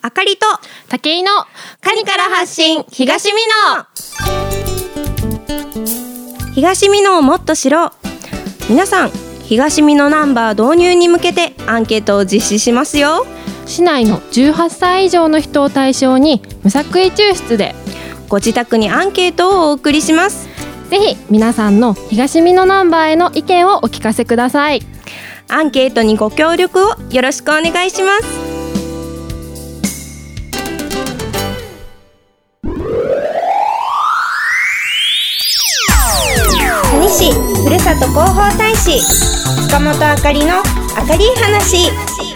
あかりと武井のカニから発信東美濃。東美濃をもっと知ろう。皆さん、東美濃ナンバー導入に向けてアンケートを実施しますよ。 市内の18歳以上の人を対象に無作為抽出でご自宅にアンケートをお送りします。 ぜひ皆さんの東美濃ナンバーへの意見をお聞かせください。 アンケートにご協力をよろしくお願いします。蟹市ふるさと広報大使塚本あかりのあかり話。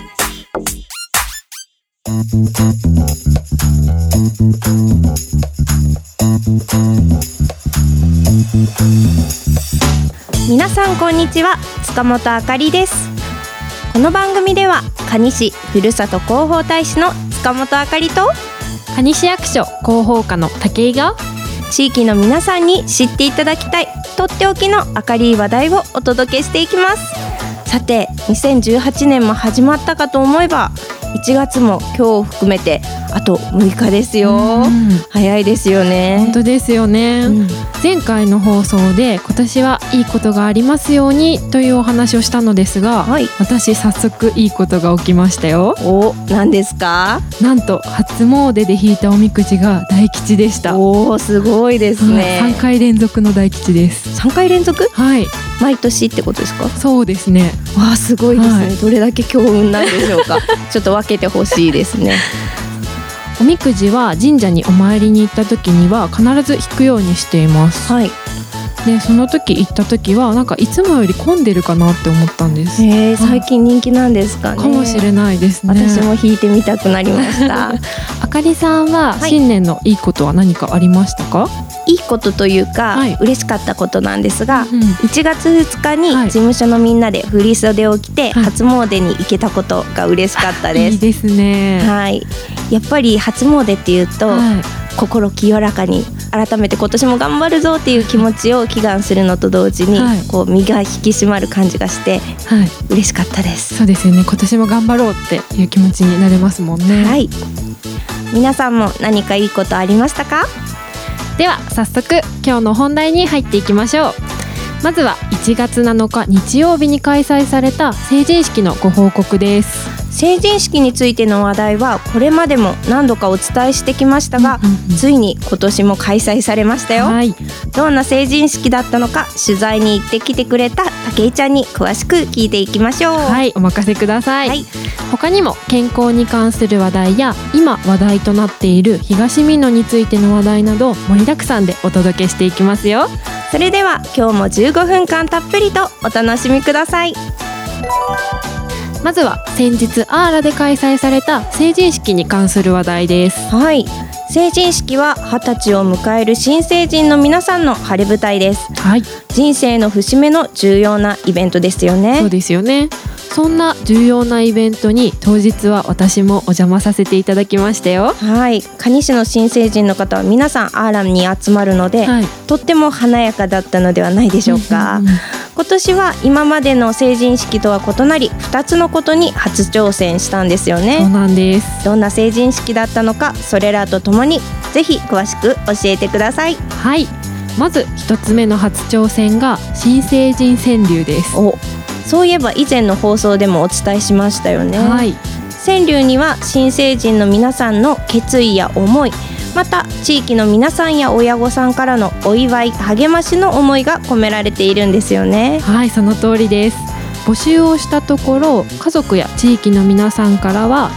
皆さんこんにちは、塚本あかりです。この番組では蟹市ふるさと広報大使の塚本あかりと蟹市役所広報課の武井が地域の皆さんに知っていただきたいとっておきの明るい話題をお届けしていきます。さて、2018年も始まったかと思えば1月も今日を含めてあと6日ですよ。早いですよね。 本当ですよね、前回の放送で今年はいいことがありますようにというお話をしたのですが、私早速いいことが起きましたよ。 お、何ですか？ なんと初詣で引いたおみくじが大吉でした。 お、すごいですね、 3回連続の大吉です。 3回連続？ はい、 毎年ってことですか？ そうですね。 わあ、すごいですね、どれだけ強運なんでしょうかちょっと分けてほしいですね。 おみくじは神社にお参りに行った時には必ず引くようにしています。で、その時行った時はなんかいつもより混んでるかなって思ったんです。 最近人気なんですかね。 かもしれないですね。 私も引いてみたくなりましたあかりさんは新年のいいことは何かありましたか？ いいことというか、嬉しかったことなんですが、1月2日に事務所のみんなで振り袖を着て初詣に行けたことが嬉しかったです。 いいですね。 やっぱり初詣っていうと、心清らかに改めて今年も頑張るぞっていう気持ちを祈願するのと同時に、こう身が引き締まる感じがして、嬉しかったです。 そうですよね。今年も頑張ろうっていう気持ちになれますもんね。 皆さんも何かいいことありましたか？ では早速今日の本題に入っていきましょう。まずは1月7日日曜日に開催された成人式のご報告です。 成人式についての話題はこれまでも何度かお伝えしてきましたが、ついに今年も開催されましたよ。どんな成人式だったのか、取材に行ってきてくれた武井ちゃんに詳しく聞いていきましょう。 お任せください。他にも健康に関する話題や今話題となっている東美濃についての話題など盛りだくさんでお届けしていきますよ。 それでは今日も15分間たっぷりとお楽しみください。 まずは先日アーラで開催された成人式に関する話題です。 成人式は20歳を迎える新成人の皆さんの晴れ舞台です。人生の節目の重要なイベントですよね。 そうですよね。そんな重要なイベントに当日は私もお邪魔させていただきましたよ。 蟹市の新成人の方は皆さんアーラに集まるので、とっても華やかだったのではないでしょうか。今年は今までの成人式とは異なり2つのことに初挑戦したんですよね。 そうなんです。 どんな成人式だったのか、それらとともにぜひ詳しく教えてください。 まず1つ目の初挑戦が新成人川柳です。 そういえば以前の放送でもお伝えしましたよね。川柳には新成人の皆さんの決意や思い、また地域の皆さんや親御さんからのお祝い励ましの思いが込められているんですよね。 その通りです。募集をしたところ、家族や地域の皆さんからは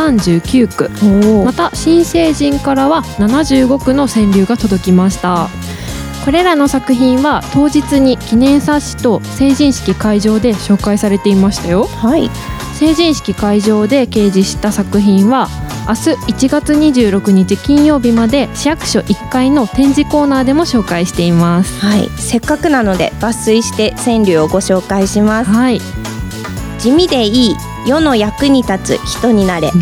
139句、また新成人からは75句の川柳が届きました。これらの作品は当日に記念冊子と成人式会場で紹介されていましたよ。成人式会場で掲示した作品は明日1月26日金曜日まで市役所1階の展示コーナーでも紹介しています。 せっかくなので抜粋して川柳をご紹介します。地味でいい、世の役に立つ人になれ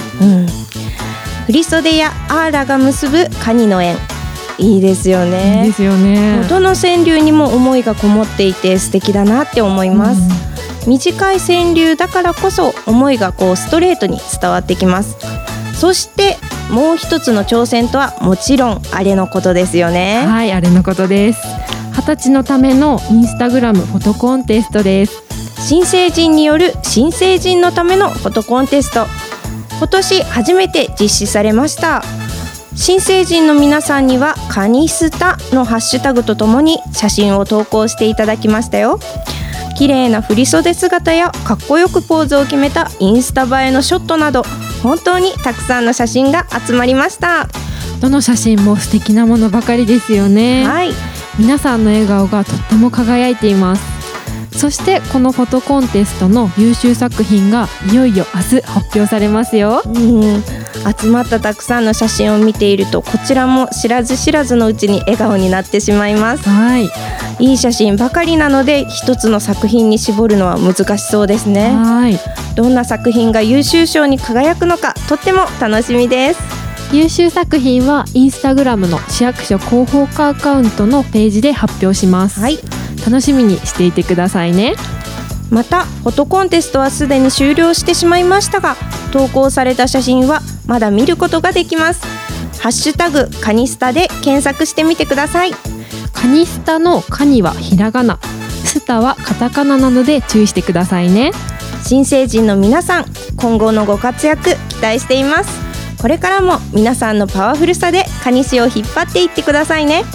振袖やアーラが結ぶ蟹の縁。いいですよね。 いいですよね。 どの川柳にも思いがこもっていて素敵だなって思います。短い川柳だからこそ思いがこうストレートに伝わってきます。 そしてもう一つの挑戦とはもちろんあれのことですよね。 はい、あれのことです。20歳のためのインスタグラムフォトコンテストです。 新成人による新成人のためのフォトコンテスト、今年初めて実施されました。新成人の皆さんにはカニスタのハッシュタグとともに写真を投稿していただきましたよ。綺麗な振袖姿やかっこよくポーズを決めたインスタ映えのショットなど、本当にたくさんの写真が集まりました。 どの写真も素敵なものばかりですよね。 はい、 皆さんの笑顔がとっても輝いています。そしてこのフォトコンテストの優秀作品がいよいよ明日発表されますよ。 集まったたくさんの写真を見ていると、こちらも知らず知らずのうちに笑顔になってしまいます。 はい、 いい写真ばかりなので一つの作品に絞るのは難しそうですね。 はい、 どんな作品が優秀賞に輝くのかとっても楽しみです。 優秀作品はインスタグラムの市役所広報課アカウントのページで発表します。 はい、 楽しみにしていてくださいね。 またフォトコンテストはすでに終了してしまいましたが、投稿された写真はまだ見ることができます。ハッシュタグカニスタで検索してみてください。 カニスタのカニはひらがな、スタはカタカナなので注意してくださいね。 新成人の皆さん、今後のご活躍期待しています。これからも皆さんのパワフルさでカニ市を引っ張っていってくださいね。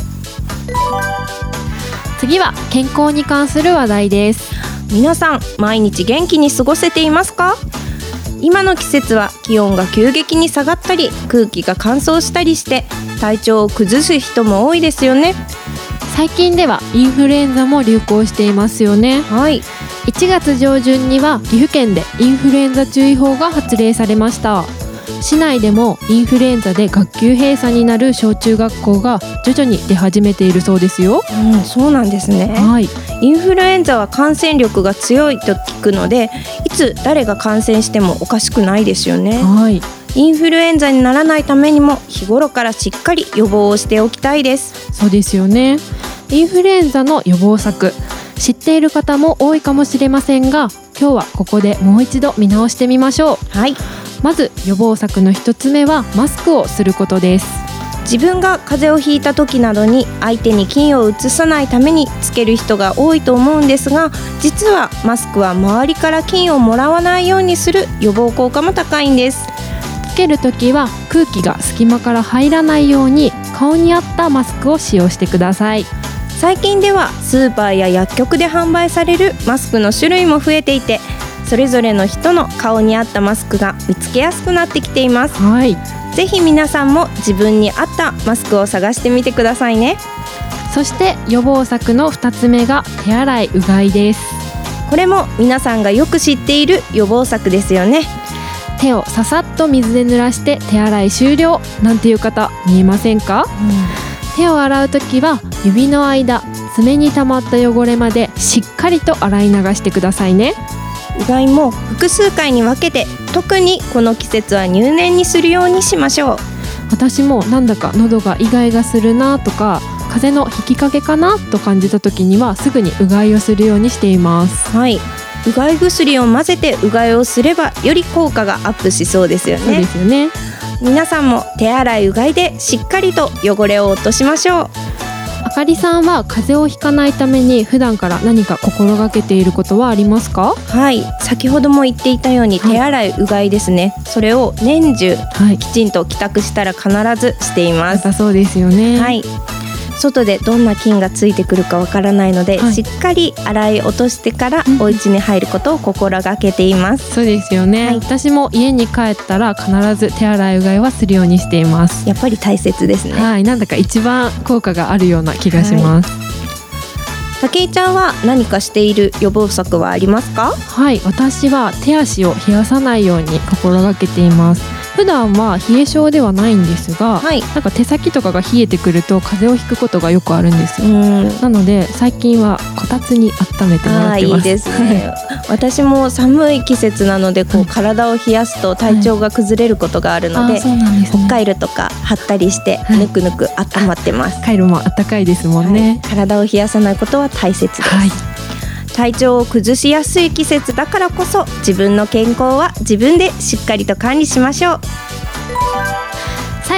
次は健康に関する話題です。 皆さん毎日元気に過ごせていますか？今の季節は気温が急激に下がったり空気が乾燥したりして体調を崩す人も多いですよね。 最近ではインフルエンザも流行していますよね。 はい、 1月上旬には岐阜県でインフルエンザ注意報が発令されました。市内でもインフルエンザで学級閉鎖になる小中学校が徐々に出始めているそうですよ。 そうなんですね。 はい、 インフルエンザは感染力が強いと聞くので、いつ誰が感染してもおかしくないですよね。 はい、 インフルエンザにならないためにも日頃からしっかり予防をしておきたいです。 そうですよね。インフルエンザの予防策、知っている方も多いかもしれませんが、今日はここでもう一度見直してみましょう。 はい、 まず予防策の一つ目はマスクをすることです。 自分が風邪をひいた時などに相手に菌を移さないためにつける人が多いと思うんですが、実はマスクは周りから菌をもらわないようにする予防効果も高いんです。 つけるときは空気が隙間から入らないように顔に合ったマスクを使用してください。 最近ではスーパーや薬局で販売されるマスクの種類も増えていて、それぞれの人の顔に合ったマスクが見つけやすくなってきています。 はい、 ぜひ皆さんも自分に合ったマスクを探してみてくださいね。 そして予防策の2つ目が手洗いうがいです。 これも皆さんがよく知っている予防策ですよね。 手をささっと水で濡らして手洗い終了なんていう方見えませんか？手を洗うときは指の間、爪に溜まった汚れまでしっかりと洗い流してくださいね。 うがいも複数回に分けて、特にこの季節は入念にするようにしましょう。 私もなんだか喉がイガイガするなとか風邪の引きかけかなと感じた時にはすぐにうがいをするようにしています。 はい、うがい薬を混ぜてうがいをすればより効果がアップしそうですよね。 そうですよね。 皆さんも手洗いうがいでしっかりと汚れを落としましょう。 あかりさんは風邪をひかないために普段から何か心がけていることはありますか？ はい、先ほども言っていたように手洗いうがいですね。それを年中、きちんと帰宅したら必ずしています。 そうですよね。 はい、外でどんな菌がついてくるかわからないので、しっかり洗い落としてからお家に入ることを心がけています。 そうですよね。私も家に帰ったら必ず手洗いうがいはするようにしています。 やっぱり大切ですね。 はい、なんだか一番効果があるような気がします。 武井ちゃんは何かしている予防策はありますか？ はい、私は手足を冷やさないように心がけています。普段は冷え性ではないんですが、なんか手先とかが冷えてくると風邪をひくことがよくあるんですよ。なので最近はこたつに温めてもらってます。 いいですね。私も寒い季節なので体を冷やすと体調が崩れることがあるので、ホッカイロとか貼ったりしてぬくぬく温まってます。 カイロも暖かいですもんね。 体を冷やさないことは大切です。体調を崩しやすい季節だからこそ自分の健康は自分でしっかりと管理しましょう。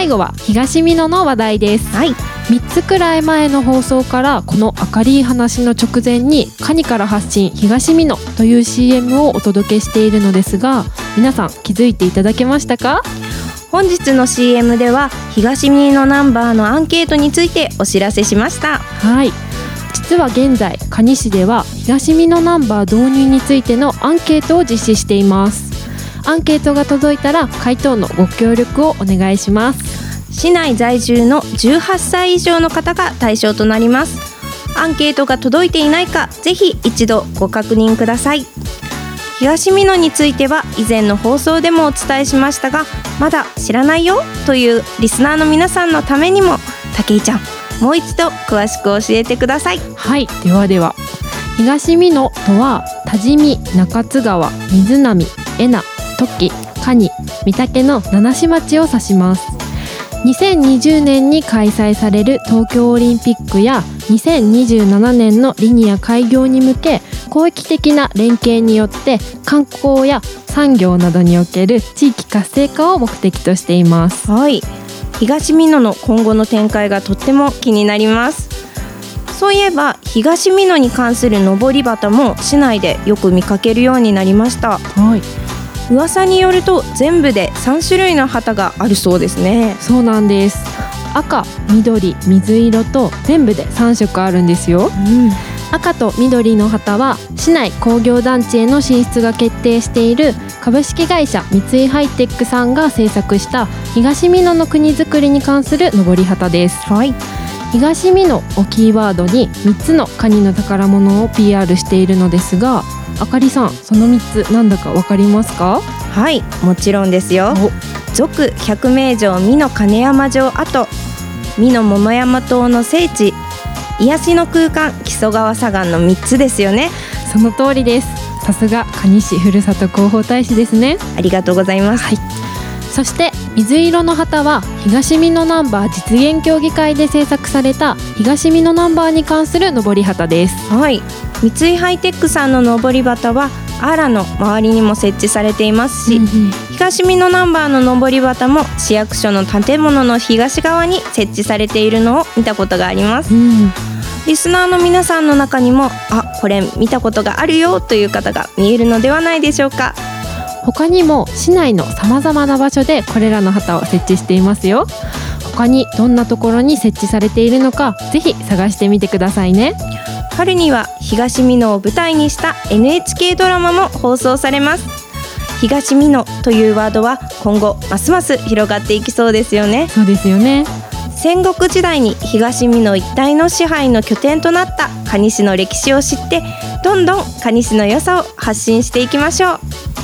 最後は東美濃の話題です。 はい、 3つくらい前の放送からこの明るい話の直前にカニから発信東美濃という CM をお届けしているのですが、皆さん気づいていただけましたか？ 本日の CM では東美濃ナンバーのアンケートについてお知らせしました。 はい、実は現在蟹市では東美濃ナンバー導入についてのアンケートを実施しています。アンケートが届いたら回答のご協力をお願いします。 市内在住の18歳以上の方が対象となります。アンケートが届いていないかぜひ一度ご確認ください。東美濃については以前の放送でもお伝えしましたが、まだ知らないよというリスナーの皆さんのためにも武井ちゃん、もう一度詳しく教えてください。 はい、では東美濃とは多治見、中津川、水波、恵那、土岐、蟹、御嶽の7市町を指します。2020年に開催される東京オリンピックや2027年のリニア開業に向け、広域的な連携によって観光や産業などにおける地域活性化を目的としています。 はい、東美濃の今後の展開がとっても気になります。そういえば東美濃に関するのぼり旗も市内でよく見かけるようになりました。 はい、 噂によると全部で3種類の旗があるそうですね。 そうなんです。赤、緑、水色と全部で3色あるんですよ。赤と緑の旗は市内工業団地への進出が決定している株式会社三井ハイテックさんが制作した東美濃の国づくりに関するのぼり旗です。 はい、 東美濃をキーワードに3つのカニの宝物を PR しているのですが、あかりさん、その3つなんだかわかりますか？ はい、もちろんですよ。続百名城美濃金山城跡、美濃桃山島の聖地、癒しの空間木曽川左岸の3つですよね。 その通りです。さすが蟹市ふるさと広報大使ですね。 ありがとうございます。 はい、そして水色の旗は東美濃ナンバー実現協議会で制作された東美濃ナンバーに関するのぼり旗です。 はい、三井ハイテックさんののぼり旗はアラの周りにも設置されていますし、東美濃ナンバーののぼり旗も市役所の建物の東側に設置されているのを見たことがあります。リスナーの皆さんの中にもこれ見たことがあるよという方が見えるのではないでしょうか。 他にも市内のさまざまな場所でこれらの旗を設置していますよ。他にどんなところに設置されているのかぜひ探してみてくださいね。 春には東美濃を舞台にした NHK ドラマも放送されます。東美濃というワードは今後ますます広がっていきそうですよね。 そうですよね。 戦国時代に東美濃一帯の支配の拠点となった蟹市の歴史を知って、どんどん蟹市の良さを発信していきましょう。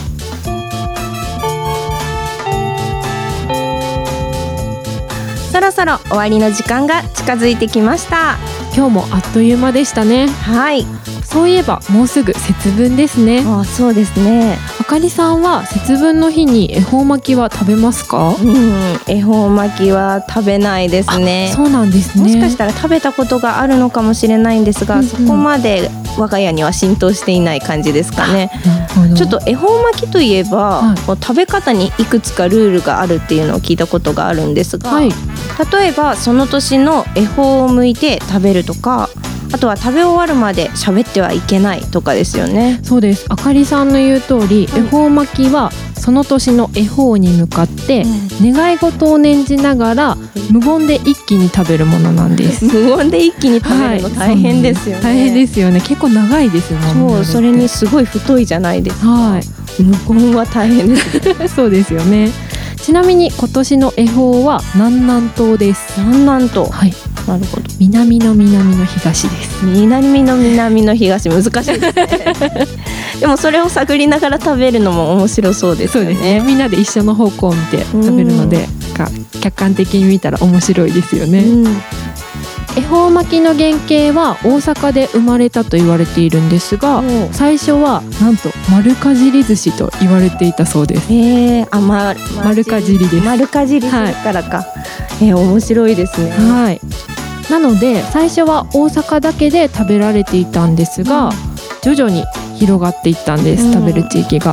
そろそろ終わりの時間が近づいてきました。 今日もあっという間でしたね。 はい、 そういえばもうすぐ節分ですね。 そうですね。 あかりさんは節分の日に恵方巻きは食べますか？ 恵方巻きは食べないですね。 そうなんですね。 もしかしたら食べたことがあるのかもしれないんですが、そこまで我が家には浸透していない感じですかね。ちょっと恵方巻きといえば、食べ方にいくつかルールがあるっていうのを聞いたことがあるんですが、例えばその年の恵方を剥いて食べるとか、あとは食べ終わるまで喋ってはいけないとかですよね。 そうです。あかりさんの言う通り、恵方巻きはその年の恵方に向かって願い事を念じながら無言で一気に食べるものなんです。 無言で一気に食べるの大変ですよね。 大変ですよね。結構長いですもん。 それにすごい太いじゃないですか。無言は大変ですそうですよね。ちなみに今年の恵方は南南東です。 南南東。はい。なるほど。 南の南の東です。 南の南の東、難しいですねでもそれを探りながら食べるのも面白そうですよね。 そうですね。みんなで一緒の方向を見て食べるので、客観的に見たら面白いですよね。恵方巻きの原型は大阪で生まれたと言われているんですが、最初はなんと丸かじり寿司と言われていたそうです。丸かじりです。 丸かじりからか。面白いですね。 はい。なので最初は大阪だけで食べられていたんですが、徐々に広がっていったんです。食べる地域が。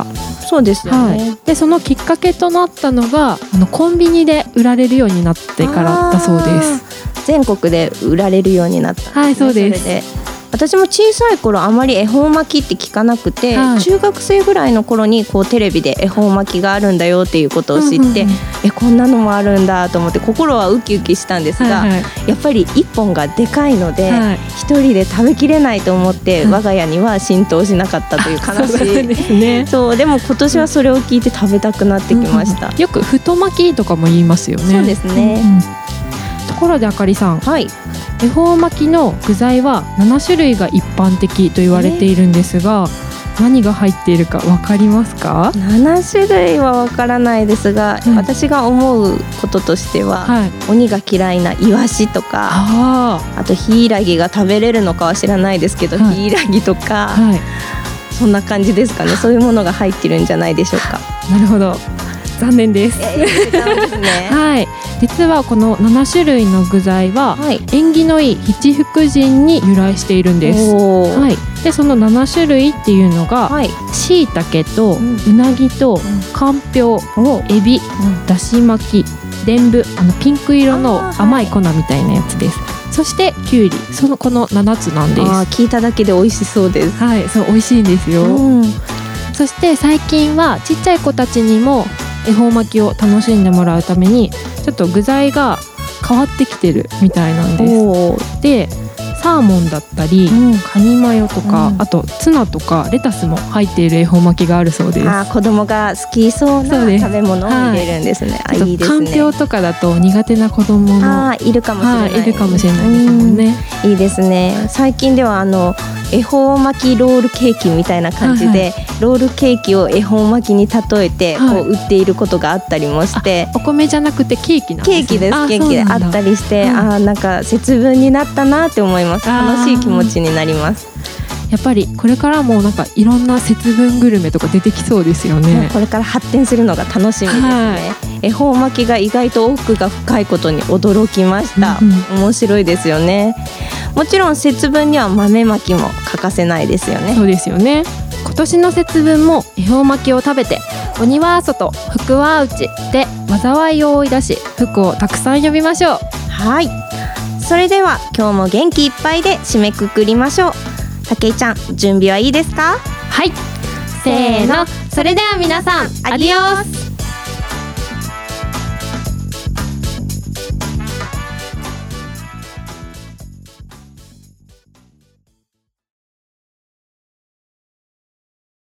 そうですよね、 でそのきっかけとなったのがコンビニで売られるようになってからだそうです。 全国で売られるようになったんですね。 はい、そうです。 それで私も小さい頃あまり恵方巻きって聞かなくて、中学生ぐらいの頃にこうテレビで恵方巻きがあるんだよっていうことを知って、こんなのもあるんだと思って心はウキウキしたんですが、やっぱり1本がでかいので、一人で食べきれないと思って、我が家には浸透しなかったという悲しいですね。 そうでも今年はそれを聞いて食べたくなってきました、 よく太巻きとかも言いますよね。 そうですね、 ところであかりさん、 はい、 恵方巻きの具材は7種類が一般的と言われているんですが、何が入っているか分かりますか ？7種類は分からないですが、私が思うこととしては、鬼が嫌いなイワシとか、あとヒイラギが食べれるのかは知らないですけど、ヒイラギとか、そんな感じですかね。そういうものが入ってるんじゃないでしょうか。 なるほど、残念です。はい、実はこの7種類の具材は、縁起のいい七福神に由来しているんです。でその7種類っていうのが、しいたけとうなぎとかんぴょう、エビ、だし巻き、でんぶ、ピンク色の甘い粉みたいなやつです。そしてきゅうり、この7つなんです。 聞いただけで美味しそうです。 はい、そう美味しいんですよ。そして最近はちっちゃい子たちにも恵方巻きを楽しんでもらうためにちょっと具材が変わってきてるみたいなんです。でサーモンだったり、カニマヨとか、あとツナとかレタスも入っている恵方巻きがあるそうです。 子供が好きそうな食べ物を入れるんですね。いいですね。 かんぴょうとかだと苦手な子供もいるかもしれない、 いるかもしれないですもんね。 いいですね。最近では恵方巻きロールケーキみたいな感じで、ロールケーキを恵方巻きに例えてこう売っていることがあったりもして、 お米じゃなくてケーキなんですね。 ケーキです。ケーキであったりして、なんか節分になったなって思います。楽しい気持ちになります。 やっぱりこれからもなんかいろんな節分グルメとか出てきそうですよね。 これから発展するのが楽しみですね。恵方巻きが意外と奥が深いことに驚きました。面白いですよね。もちろん節分には豆巻きも欠かせないですよね。 そうですよね。今年の節分も恵方巻きを食べて、鬼は外福は内で災いを追い出し、福をたくさん呼びましょう。 はい、それでは今日も元気いっぱいで締めくくりましょう。武井ちゃん、準備はいいですか？ はい、せーの、それでは皆さん、アディオス。